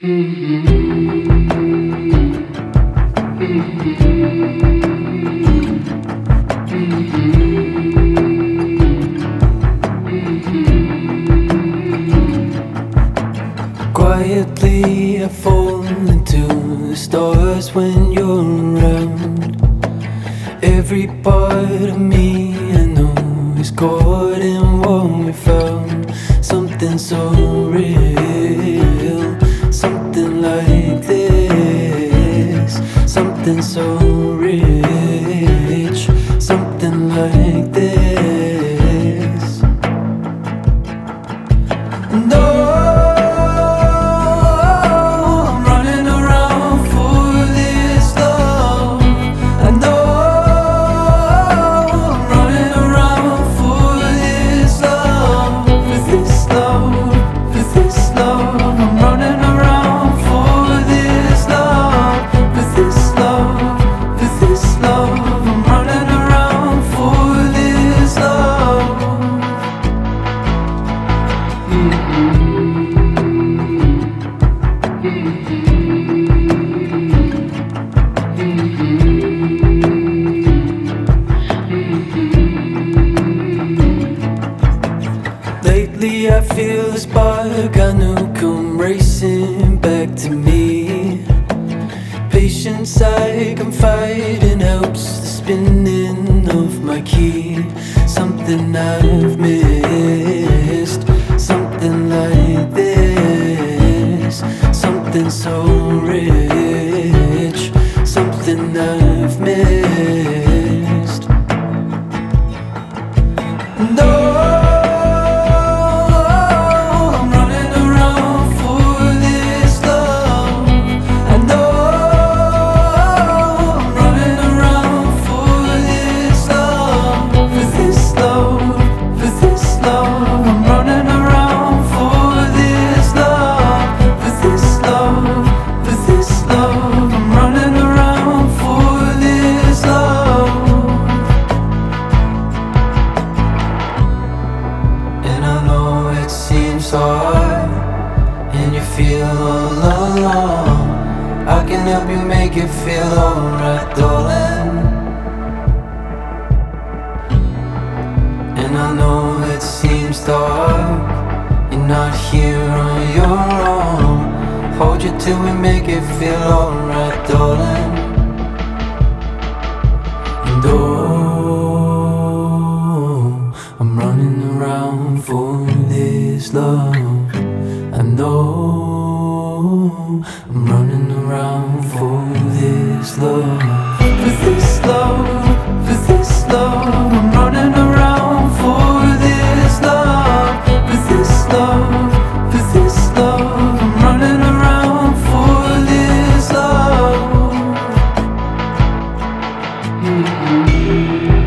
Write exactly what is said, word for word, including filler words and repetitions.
Quietly I fall into the stars when you're around. Every part of me I know is caught in what we found. Something so real, something like this. Something so rich, something like this. No, lately I feel a spark I knew come racing back to me. Patience I confide in helps the spinning of my key. Something I've missed, something like this. Something so rich, something I've missed. No, hard and you feel all alone. I can help you make it feel alright, darling. And I know it seems dark, you're not here on your own. Hold you till we make it feel alright, darling. And oh, I'm running around for this love. I know I'm running around for this love. For this love, for this love, I'm running around for this love. For this love, for this love, I'm running around for this love. Mm-hmm.